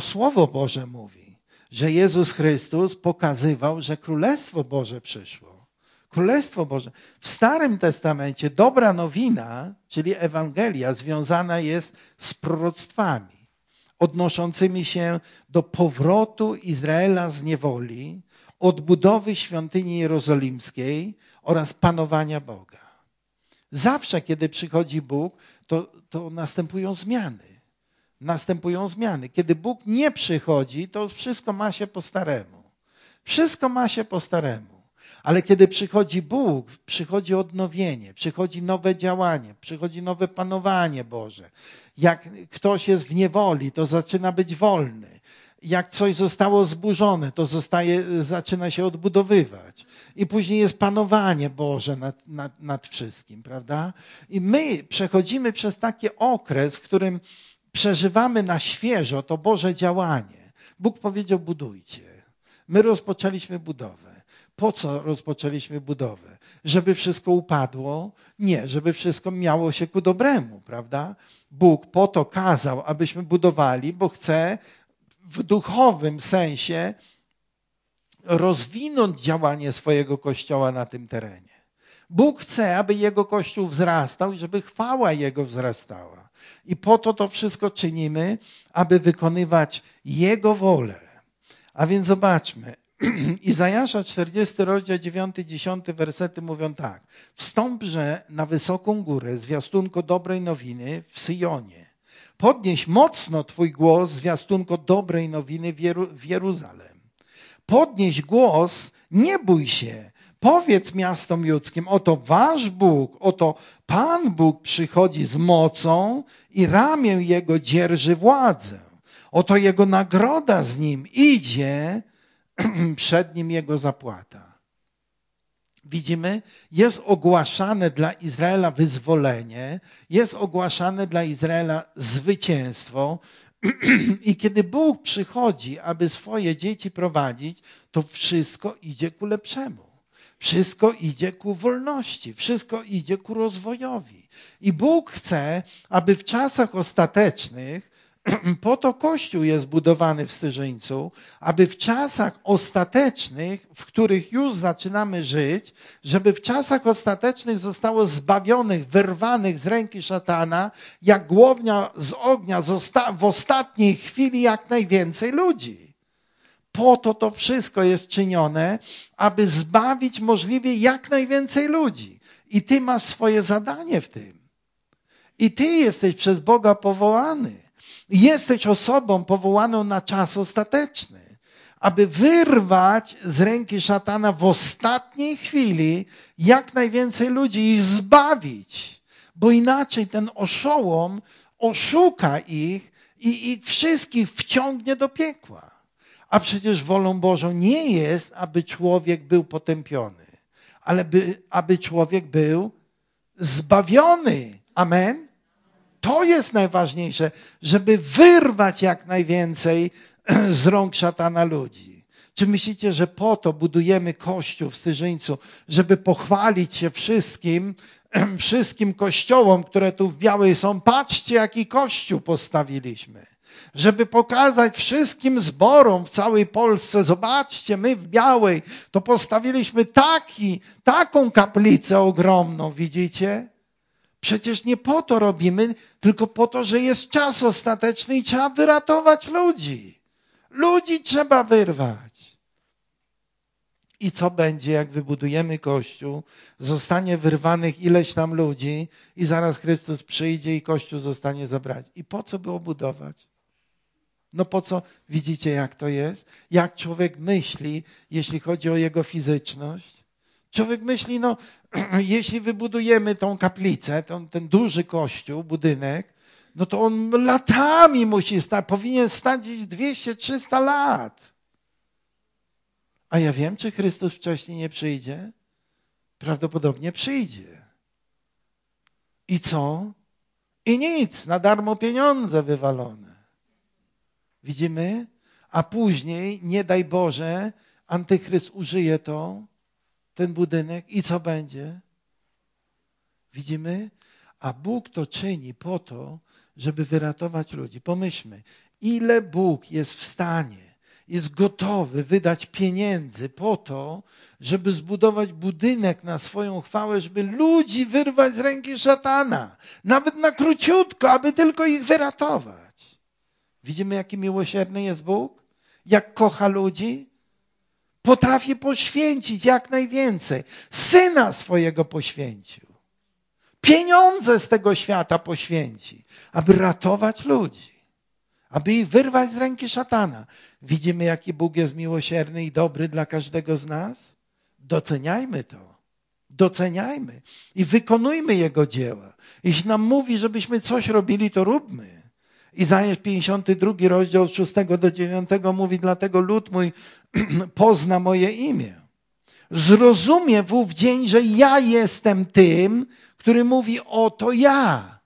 że Jezus Chrystus pokazywał, że Królestwo Boże przyszło. Królestwo Boże. W Starym Testamencie dobra nowina, czyli Ewangelia, związana jest z proroctwami odnoszącymi się do powrotu Izraela z niewoli, odbudowy świątyni jerozolimskiej oraz panowania Boga. Zawsze, kiedy przychodzi Bóg, to następują zmiany. Kiedy Bóg nie przychodzi, to wszystko ma się po staremu. Wszystko ma się po staremu. Ale kiedy przychodzi Bóg, przychodzi odnowienie, przychodzi nowe działanie, przychodzi nowe panowanie Boże. Jak ktoś jest w niewoli, to zaczyna być wolny. Jak coś zostało zburzone, to zaczyna się odbudowywać. I później jest panowanie Boże nad wszystkim, prawda? I my przechodzimy przez taki okres, w którym przeżywamy na świeżo to Boże działanie. Bóg powiedział, budujcie. My rozpoczęliśmy budowę. Po co rozpoczęliśmy budowę? Żeby wszystko upadło? Nie, żeby wszystko miało się ku dobremu, prawda? Bóg po to kazał, abyśmy budowali, bo chce w duchowym sensie rozwinąć działanie swojego Kościoła na tym terenie. Bóg chce, aby Jego Kościół wzrastał i żeby chwała Jego wzrastała. I po to wszystko czynimy, aby wykonywać Jego wolę. A więc zobaczmy. Izajasza 40 rozdział 9-10 wersety mówią tak. Wstąpże na wysoką górę, zwiastunko dobrej nowiny w Syjonie. Podnieś mocno Twój głos, zwiastunko dobrej nowiny w Jeruzalem. Podnieś głos, nie bój się. Powiedz miastom judzkim, oto wasz Bóg, oto Pan Bóg przychodzi z mocą i ramię Jego dzierży władzę. Oto Jego nagroda z Nim idzie, przed Nim Jego zapłata. Widzimy, jest ogłaszane dla Izraela wyzwolenie, jest ogłaszane dla Izraela zwycięstwo. I kiedy Bóg przychodzi, aby swoje dzieci prowadzić, to wszystko idzie ku lepszemu. Wszystko idzie ku wolności. Wszystko idzie ku rozwojowi. I Bóg chce, aby w czasach ostatecznych, po to Kościół jest budowany w Styrzyńcu, aby w czasach ostatecznych, w których już zaczynamy żyć, żeby w czasach ostatecznych zostało zbawionych, wyrwanych z ręki szatana, jak głownia z ognia w ostatniej chwili jak najwięcej ludzi. Po to wszystko jest czynione, aby zbawić możliwie jak najwięcej ludzi. I ty masz swoje zadanie w tym. I ty jesteś przez Boga powołany. Jesteś osobą powołaną na czas ostateczny, aby wyrwać z ręki szatana w ostatniej chwili jak najwięcej ludzi i zbawić. Bo inaczej ten oszołom oszuka ich i wszystkich wciągnie do piekła. A przecież wolą Bożą nie jest, aby człowiek był potępiony, ale aby człowiek był zbawiony. Amen? To jest najważniejsze, żeby wyrwać jak najwięcej z rąk szatana ludzi. Czy myślicie, że po to budujemy Kościół w Styrzyńcu, żeby pochwalić się wszystkim kościołom, które tu w Białej są? Patrzcie, jaki kościół postawiliśmy. Żeby pokazać wszystkim zborom w całej Polsce, zobaczcie, my w Białej to postawiliśmy taką kaplicę ogromną, widzicie? Przecież nie po to robimy, tylko po to, że jest czas ostateczny i trzeba wyratować ludzi. Ludzi trzeba wyrwać. I co będzie, jak wybudujemy Kościół, zostanie wyrwanych ileś tam ludzi i zaraz Chrystus przyjdzie i Kościół zostanie zabrany. I po co było budować? No po co? Widzicie, jak to jest? Jak człowiek myśli, jeśli chodzi o jego fizyczność? Człowiek myśli, no jeśli wybudujemy tą kaplicę, ten duży kościół, budynek, no to on latami musi stać, powinien stać 200-300 lat. A ja wiem, czy Chrystus wcześniej nie przyjdzie? Prawdopodobnie przyjdzie. I co? I nic, na darmo pieniądze wywalone. Widzimy? A później, nie daj Boże, Antychryst użyje ten budynek i co będzie? Widzimy? A Bóg to czyni po to, żeby wyratować ludzi. Pomyślmy, ile Bóg jest w stanie, jest gotowy wydać pieniędzy po to, żeby zbudować budynek na swoją chwałę, żeby ludzi wyrwać z ręki szatana. Nawet na króciutko, aby tylko ich wyratować. Widzimy, jaki miłosierny jest Bóg? Jak kocha ludzi? Potrafi poświęcić jak najwięcej. Syna swojego poświęcił. Pieniądze z tego świata poświęci, aby ratować ludzi. Aby ich wyrwać z ręki szatana. Widzimy, jaki Bóg jest miłosierny i dobry dla każdego z nas? Doceniajmy to. Doceniajmy. I wykonujmy Jego dzieła. Jeśli nam mówi, żebyśmy coś robili, to róbmy. Izajasz 52 rozdział od 6 do 9 mówi, dlatego lud mój pozna moje imię. Zrozumie w ów dzień, że ja jestem tym, który mówi, oto ja.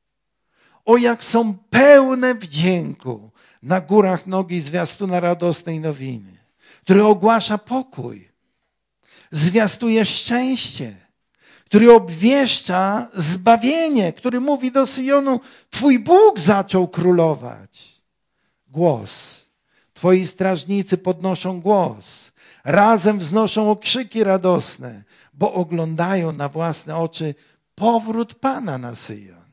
O jak są pełne wdzięku na górach nogi zwiastuna radosnej nowiny, który ogłasza pokój, zwiastuje szczęście, który obwieszcza zbawienie, który mówi do Syjonu, Twój Bóg zaczął królować. Głos. Twoi strażnicy podnoszą głos. Razem wznoszą okrzyki radosne, bo oglądają na własne oczy powrót Pana na Syjon.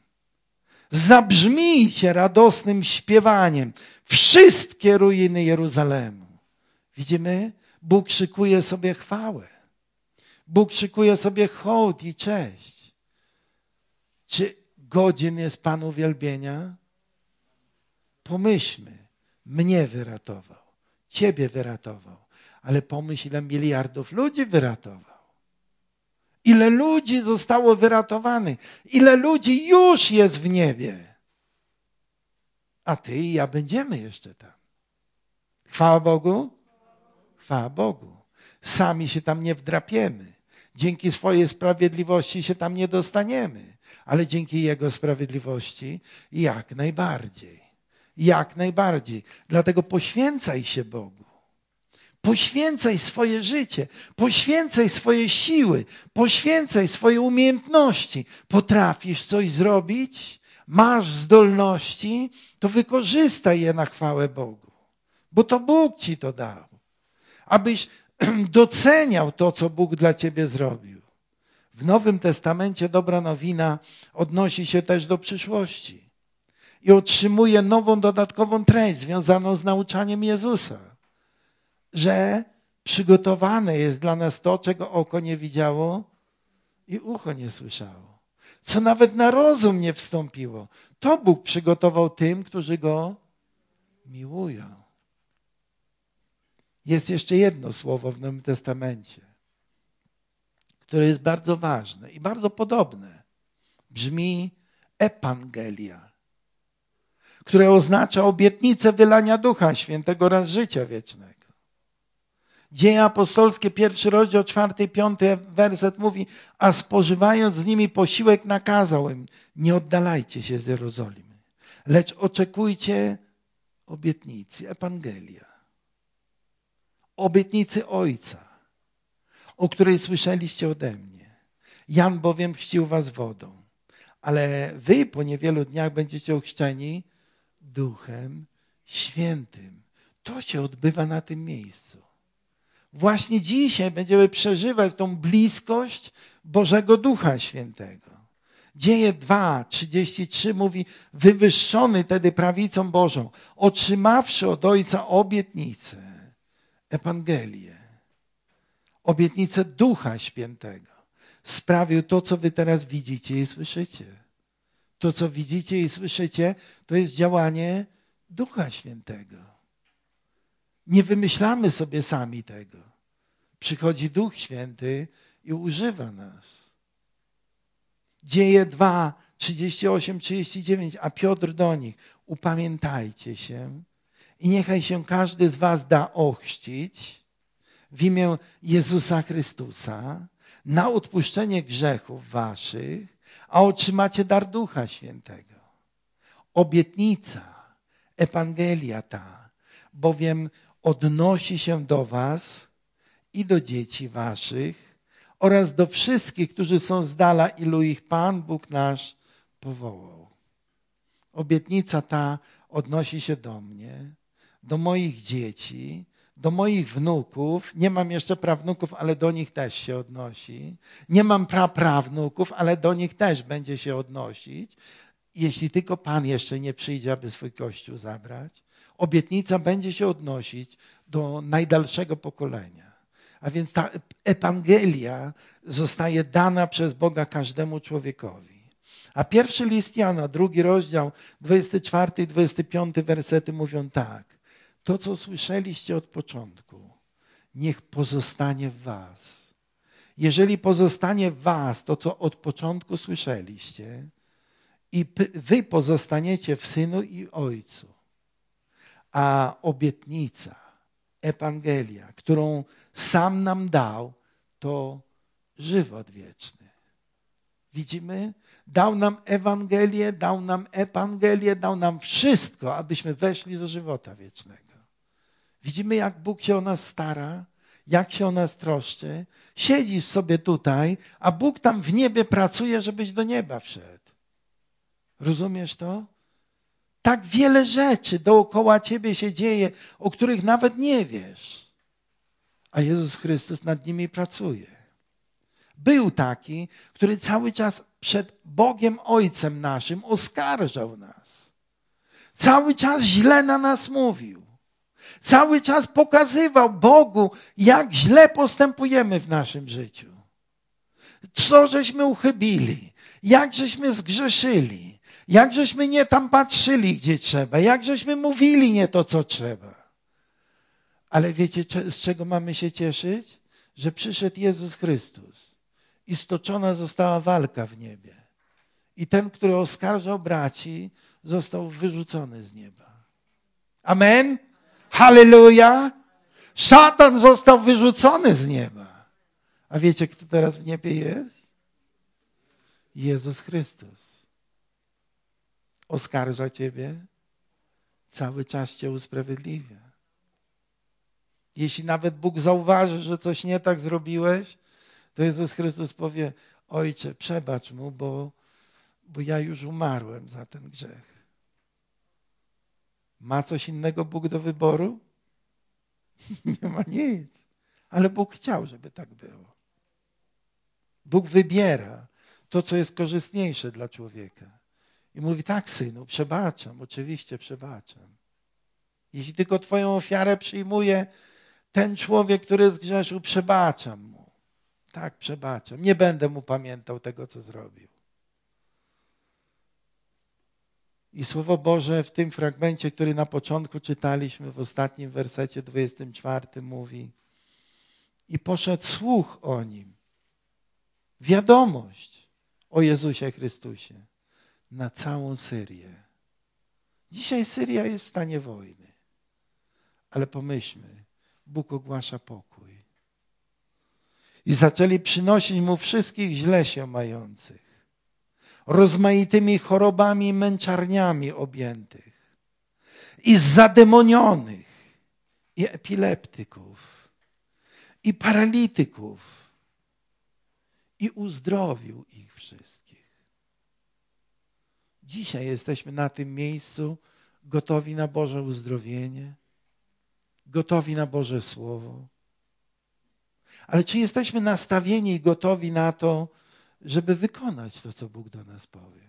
Zabrzmijcie radosnym śpiewaniem wszystkie ruiny Jeruzalemu. Widzimy? Bóg szykuje sobie chwałę. Bóg szykuje sobie hołd i cześć. Czy godzien jest Pan uwielbienia? Pomyślmy, mnie wyratował, ciebie wyratował, ale pomyśl, ile miliardów ludzi wyratował. Ile ludzi zostało wyratowanych, ile ludzi już jest w niebie. A ty i ja będziemy jeszcze tam. Chwała Bogu? Chwała Bogu. Sami się tam nie wdrapiemy. Dzięki swojej sprawiedliwości się tam nie dostaniemy, ale dzięki Jego sprawiedliwości jak najbardziej. Jak najbardziej. Dlatego poświęcaj się Bogu. Poświęcaj swoje życie, poświęcaj swoje siły, poświęcaj swoje umiejętności. Potrafisz coś zrobić? Masz zdolności? To wykorzystaj je na chwałę Bogu. Bo to Bóg ci to dał. Abyś doceniał to, co Bóg dla ciebie zrobił. W Nowym Testamencie dobra nowina odnosi się też do przyszłości i otrzymuje nową, dodatkową treść związaną z nauczaniem Jezusa, że przygotowane jest dla nas to, czego oko nie widziało i ucho nie słyszało, co nawet na rozum nie wstąpiło. To Bóg przygotował tym, którzy Go miłują. Jest jeszcze jedno słowo w Nowym Testamencie, które jest bardzo ważne i bardzo podobne. Brzmi ewangelia, które oznacza obietnicę wylania Ducha Świętego oraz życia wiecznego. Dzieje apostolskie, 1 rozdział, 4 i 5 werset mówi, a spożywając z nimi posiłek nakazał im, nie oddalajcie się z Jerozolimy, lecz oczekujcie obietnicy, ewangelia, obietnicy Ojca, o której słyszeliście ode mnie. Jan bowiem chrzcił was wodą, ale wy po niewielu dniach będziecie ochrzczeni Duchem Świętym. To się odbywa na tym miejscu. Właśnie dzisiaj będziemy przeżywać tą bliskość Bożego Ducha Świętego. Dzieje 2:33 mówi, wywyższony tedy prawicą Bożą, otrzymawszy od Ojca obietnicę, Ewangelię, obietnicę Ducha Świętego, sprawił to, co wy teraz widzicie i słyszycie. To, co widzicie i słyszycie, to jest działanie Ducha Świętego. Nie wymyślamy sobie sami tego. Przychodzi Duch Święty i używa nas. Dzieje 2:38-39, a Piotr do nich, upamiętajcie się i niechaj się każdy z was da ochrzcić w imię Jezusa Chrystusa na odpuszczenie grzechów waszych, a otrzymacie dar Ducha Świętego. Obietnica, ewangelia ta, bowiem odnosi się do was i do dzieci waszych oraz do wszystkich, którzy są z dala, ilu ich Pan Bóg nasz powołał. Obietnica ta odnosi się do mnie, do moich dzieci, do moich wnuków. Nie mam jeszcze prawnuków, ale do nich też się odnosi. Nie mam praprawnuków, ale do nich też będzie się odnosić. Jeśli tylko Pan jeszcze nie przyjdzie, aby swój Kościół zabrać. Obietnica będzie się odnosić do najdalszego pokolenia. A więc ta ewangelia zostaje dana przez Boga każdemu człowiekowi. A pierwszy list Jana, 2 rozdział, 24 i 25 wersety mówią tak. To, co słyszeliście od początku, niech pozostanie w was. Jeżeli pozostanie w was to, co od początku słyszeliście, i wy pozostaniecie w Synu i Ojcu, a obietnica, ewangelia, którą sam nam dał, to żywot wieczny. Widzimy? Dał nam Ewangelię, dał nam wszystko, abyśmy weszli do żywota wiecznego. Widzimy, jak Bóg się o nas stara, jak się o nas troszczy. Siedzisz sobie tutaj, a Bóg tam w niebie pracuje, żebyś do nieba wszedł. Rozumiesz to? Tak wiele rzeczy dookoła ciebie się dzieje, o których nawet nie wiesz. A Jezus Chrystus nad nimi pracuje. Był taki, który cały czas przed Bogiem Ojcem naszym oskarżał nas. Cały czas źle na nas mówił. Cały czas pokazywał Bogu, jak źle postępujemy w naszym życiu. Co żeśmy uchybili, jak żeśmy zgrzeszyli, jak żeśmy nie tam patrzyli, gdzie trzeba, jak żeśmy mówili nie to, co trzeba. Ale wiecie, z czego mamy się cieszyć? Że przyszedł Jezus Chrystus i stoczona została walka w niebie. I ten, który oskarżał braci, został wyrzucony z nieba. Amen? Halleluja! Szatan został wyrzucony z nieba. A wiecie, kto teraz w niebie jest? Jezus Chrystus. Oskarża ciebie? Cały czas cię usprawiedliwia. Jeśli nawet Bóg zauważy, że coś nie tak zrobiłeś, to Jezus Chrystus powie: Ojcze, przebacz mu, bo ja już umarłem za ten grzech. Ma coś innego Bóg do wyboru? Nie ma nic. Ale Bóg chciał, żeby tak było. Bóg wybiera to, co jest korzystniejsze dla człowieka. I mówi: tak, synu, przebaczam, oczywiście przebaczam. Jeśli tylko twoją ofiarę przyjmuje ten człowiek, który zgrzeszył, przebaczam mu. Tak, przebaczam. Nie będę mu pamiętał tego, co zrobił. I Słowo Boże w tym fragmencie, który na początku czytaliśmy, w ostatnim wersecie 24 mówi: i poszedł słuch o nim, wiadomość o Jezusie Chrystusie na całą Syrię. Dzisiaj Syria jest w stanie wojny. Ale pomyślmy, Bóg ogłasza pokój. I zaczęli przynosić mu wszystkich źle się mających, rozmaitymi chorobami i męczarniami objętych, i zademonionych, i epileptyków, i paralityków, i uzdrowił ich wszystkich. Dzisiaj jesteśmy na tym miejscu gotowi na Boże uzdrowienie, gotowi na Boże Słowo. Ale czy jesteśmy nastawieni i gotowi na to, żeby wykonać to, co Bóg do nas powie?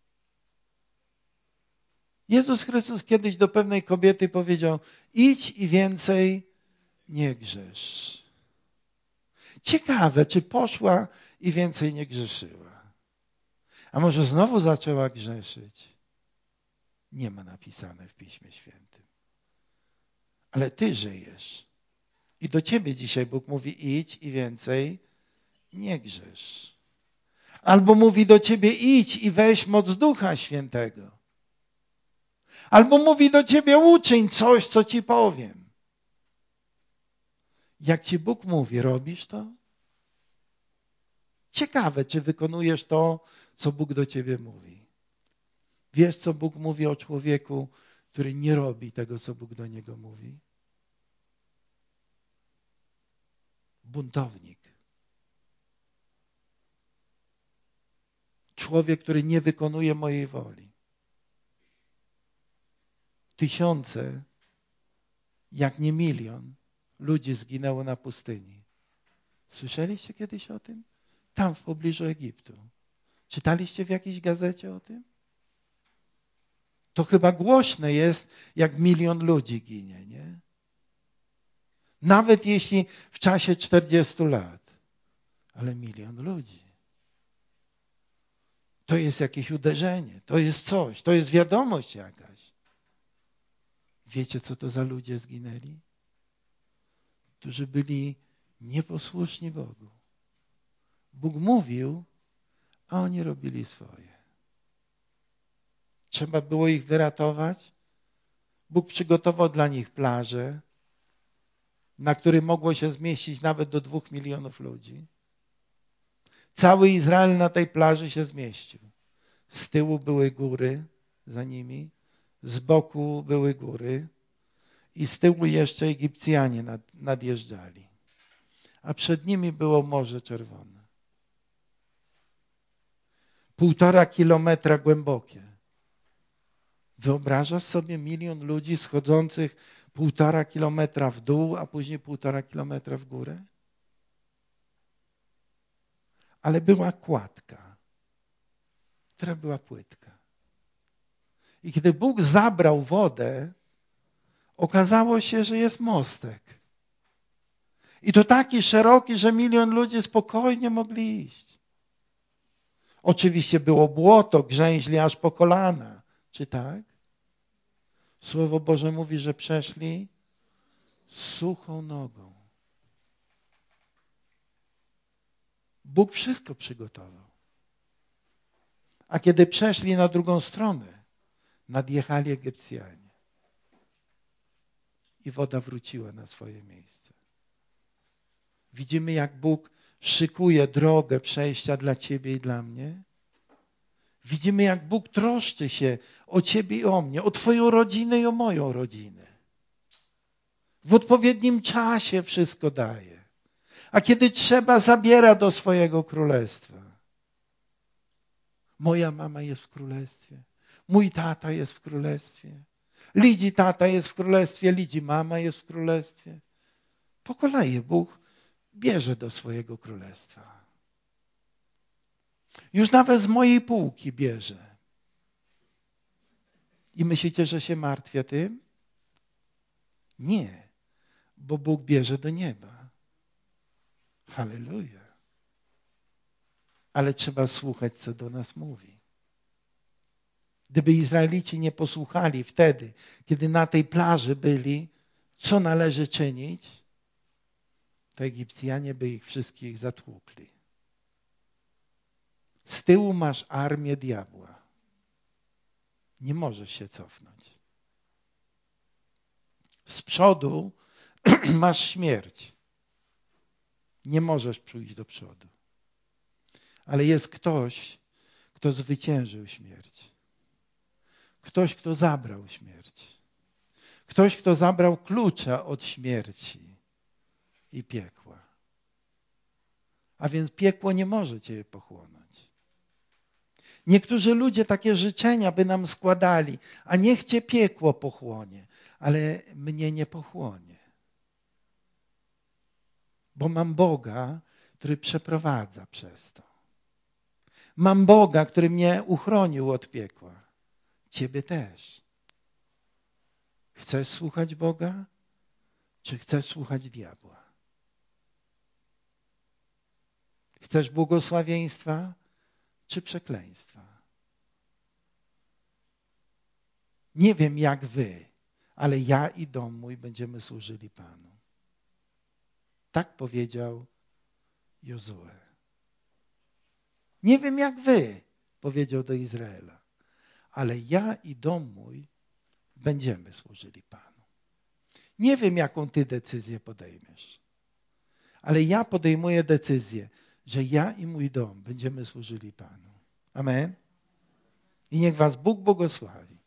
Jezus Chrystus kiedyś do pewnej kobiety powiedział: idź i więcej nie grzesz. Ciekawe, czy poszła i więcej nie grzeszyła. A może znowu zaczęła grzeszyć? Nie ma napisane w Piśmie Świętym. Ale ty żyjesz. I do ciebie dzisiaj Bóg mówi: idź i więcej nie grzesz. Albo mówi do ciebie: idź i weź moc Ducha Świętego. Albo mówi do ciebie: uczyń coś, co ci powiem. Jak ci Bóg mówi, robisz to? Ciekawe, czy wykonujesz to, co Bóg do ciebie mówi. Wiesz, co Bóg mówi o człowieku, który nie robi tego, co Bóg do niego mówi? Buntownik. Człowiek, który nie wykonuje mojej woli. Tysiące, jak nie milion, ludzi zginęło na pustyni. Słyszeliście kiedyś o tym? Tam w pobliżu Egiptu. Czytaliście w jakiejś gazecie o tym? To chyba głośne jest, jak 1 milion ludzi ginie, nie? Nawet jeśli w czasie 40 lat. Ale 1 milion ludzi. To jest jakieś uderzenie, to jest coś, to jest wiadomość jakaś. Wiecie, co to za ludzie zginęli? Którzy byli nieposłuszni Bogu. Bóg mówił, a oni robili swoje. Trzeba było ich wyratować. Bóg przygotował dla nich plażę, na której mogło się zmieścić nawet do 2 milionów ludzi. Cały Izrael na tej plaży się zmieścił. Z tyłu były góry za nimi, z boku były góry i z tyłu jeszcze Egipcjanie nadjeżdżali. A przed nimi było Morze Czerwone. 1,5 kilometra głębokie. Wyobrażasz sobie 1 milion ludzi schodzących 1,5 kilometra w dół, a później 1,5 kilometra w górę? Ale była kładka, która była płytka. I kiedy Bóg zabrał wodę, okazało się, że jest mostek. I to taki szeroki, że 1 milion ludzi spokojnie mogli iść. Oczywiście było błoto, grzęźli aż po kolana. Czy tak? Słowo Boże mówi, że przeszli suchą nogą. Bóg wszystko przygotował. A kiedy przeszli na drugą stronę, nadjechali Egipcjanie. I woda wróciła na swoje miejsce. Widzimy, jak Bóg szykuje drogę przejścia dla ciebie i dla mnie. Widzimy, jak Bóg troszczy się o ciebie i o mnie, o twoją rodzinę i o moją rodzinę. W odpowiednim czasie wszystko daje. A kiedy trzeba, zabiera do swojego królestwa. Moja mama jest w królestwie. Mój tata jest w królestwie. Lidzi tata jest w królestwie. Lidzi mama jest w królestwie. Po kolei Bóg bierze do swojego królestwa. Już nawet z mojej półki bierze. I myślicie, że się martwię tym? Nie, bo Bóg bierze do nieba. Halleluja. Ale trzeba słuchać, co do nas mówi. Gdyby Izraelici nie posłuchali wtedy, kiedy na tej plaży byli, co należy czynić, to Egipcjanie by ich wszystkich zatłukli. Z tyłu masz armię diabła. Nie możesz się cofnąć. Z przodu masz śmierć. Nie możesz pójść do przodu. Ale jest ktoś, kto zwyciężył śmierć. Ktoś, kto zabrał śmierć. Ktoś, kto zabrał klucza od śmierci i piekła. A więc piekło nie może cię pochłonąć. Niektórzy ludzie takie życzenia by nam składali, a niech cię piekło pochłonie, ale mnie nie pochłonie. Bo mam Boga, który przeprowadza przez to. Mam Boga, który mnie uchronił od piekła. Ciebie też. Chcesz słuchać Boga, czy chcesz słuchać diabła? Chcesz błogosławieństwa, czy przekleństwa? Nie wiem jak wy, ale ja i dom mój będziemy służyli Panu. Tak powiedział Jozue. Nie wiem jak wy, powiedział do Izraela, ale ja i dom mój będziemy służyli Panu. Nie wiem jaką ty decyzję podejmiesz, ale ja podejmuję decyzję, że ja i mój dom będziemy służyli Panu. Amen. I niech was Bóg błogosławi.